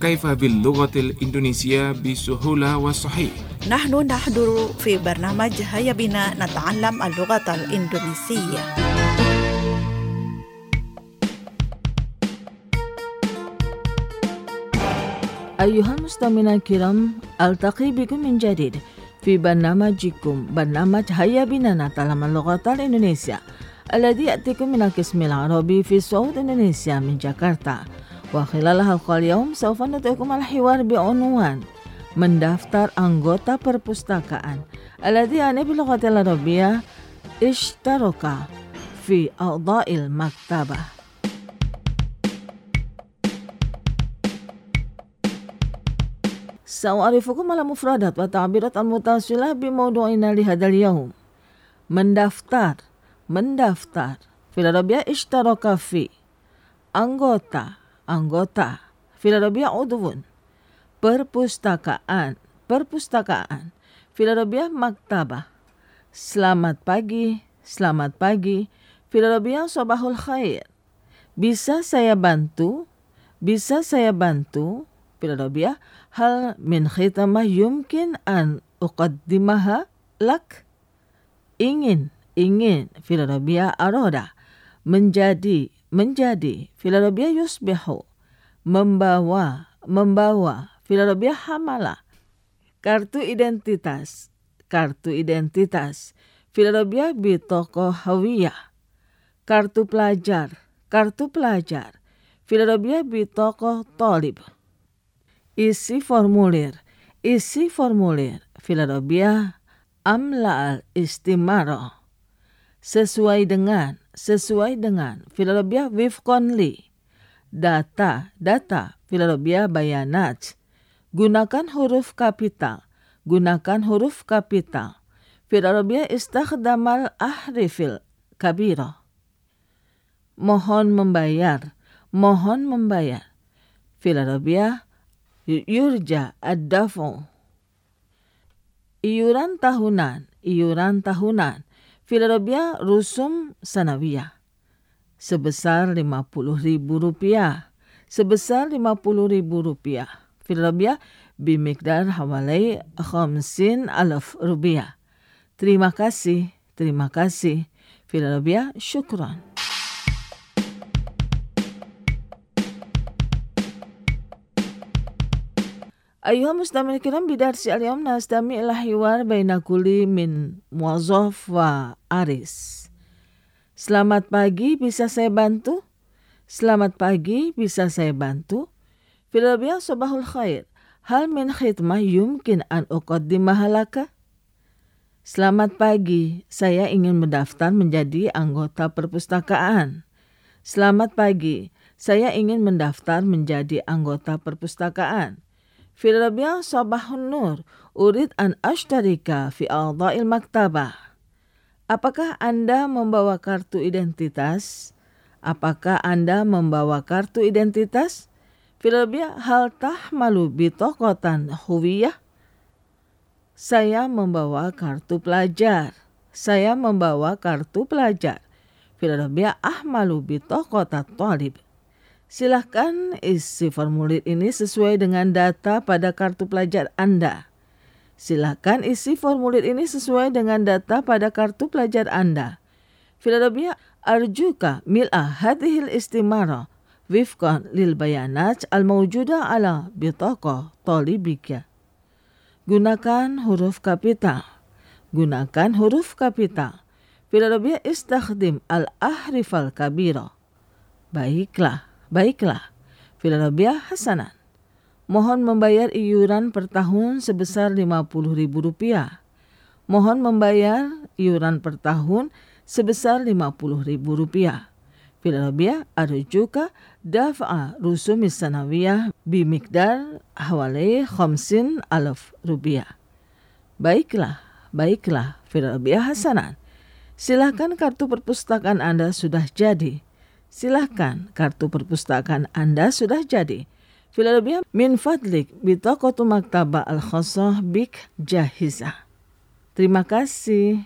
كيف باللغة الإندونيسية بسهولة وصحيح. نحن نحضر في برنامج هيا بنا نتعلم اللغة الإندونيسية. أيها المستمعون الكرام، ألتقي بكم من جديد في برنامجكم برنامج هيا بنا نتعلم اللغة الإندونيسية الذي يأتيكم من القسم العربي في صوت إندونيسيا من جاكرتا. وخلال حلقة اليوم سوف نترككم الحوار بعنوان mendaftar anggota perpustakaan الذي يعني باللغة العربية اشترك في أعضاء المكتبة. سأعرفكم على مفردات وتعبيرات المتصلة بموضوعنا لهذا اليوم. mendaftar في العربية اشترك في. anggota في العربية عضو. perpustakaan في العربية maktabah. selamat pagi في العربية صباح الخير. bisa saya bantu في العربية هل من خدمة يمكن أن أقدمها لك. ingin في العربية أراد. menjadi في العربية يصبح. membawa في العربية حملة. kartu identitas في العربية بطاقة هوية. kartu pelajar في العربية بطاقة طالب. isi formulir في العربية amla al-istimara. sesuai dengan في العربية وفقاً لي. data في العربية بيانات. gunakan huruf kapital في العربية استخدام الأحرف الكبيرة. mohon membayar في العربية yurja ad-dafu. iuran tahunan في العربية rusum sanawiyah sebesar Rp50.000 في العربية بمقدار حوالي 50,000 rupiah. terima kasih في العربية شكرا. أيها المستمعون الكرام، بدرس اليوم نستمع إلى حوار بين كل من موظف وعريس. Selamat pagi, bisa saya bantu? في العربية صباح الخير. هل من خدمة يمكن أن أقدمها لك؟ Selamat pagi, saya ingin mendaftar menjadi anggota perpustakaan. في العربية صباح النور. أريد أن أشترك في أعضاء المكتبة. Apakah Anda membawa kartu identitas? في العربية هل تحمل بطاقة هوية؟ Saya membawa kartu pelajar. في العربية أحمل بطاقة طالب. Silahkan isi formulir ini sesuai dengan data pada kartu pelajar Anda. في العربية أرجوك ملء هذه الاستمارة وفقا للبيانات الموجودة على بطاقة طالبك. gunakan huruf kapital. في العربية استخدم الأحرف الكبيرة. baiklah. في العربية حسنا. mohon membayar iuran per tahun sebesar Rp50.000. في العربية أرجوك دفع رسوم السنوية بمقدار حوالي 50,000 rupiah. baiklah. في العربية حسنا. Silakan kartu perpustakaan Anda sudah jadi. في العربية من فضلك بطاقة مكتبة الخاصة بك جاهزة. terima kasih.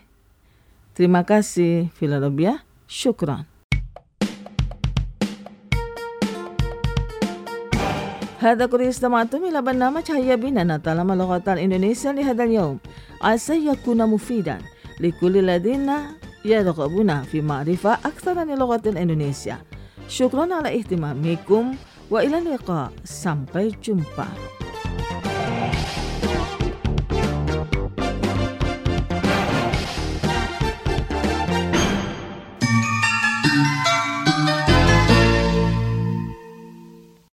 في العربية شكرا. هذا كل استمعتم إلى برنامج هيا بنا نتعلم اللغة الإندونيسية لهذا اليوم. عسى يكون مفيدا لكل الذين يرغبون في معرفة أكثر عن اللغة الإندونيسية. شكرا على اهتمامكم وإلى اللقاء. Sampai jumpa.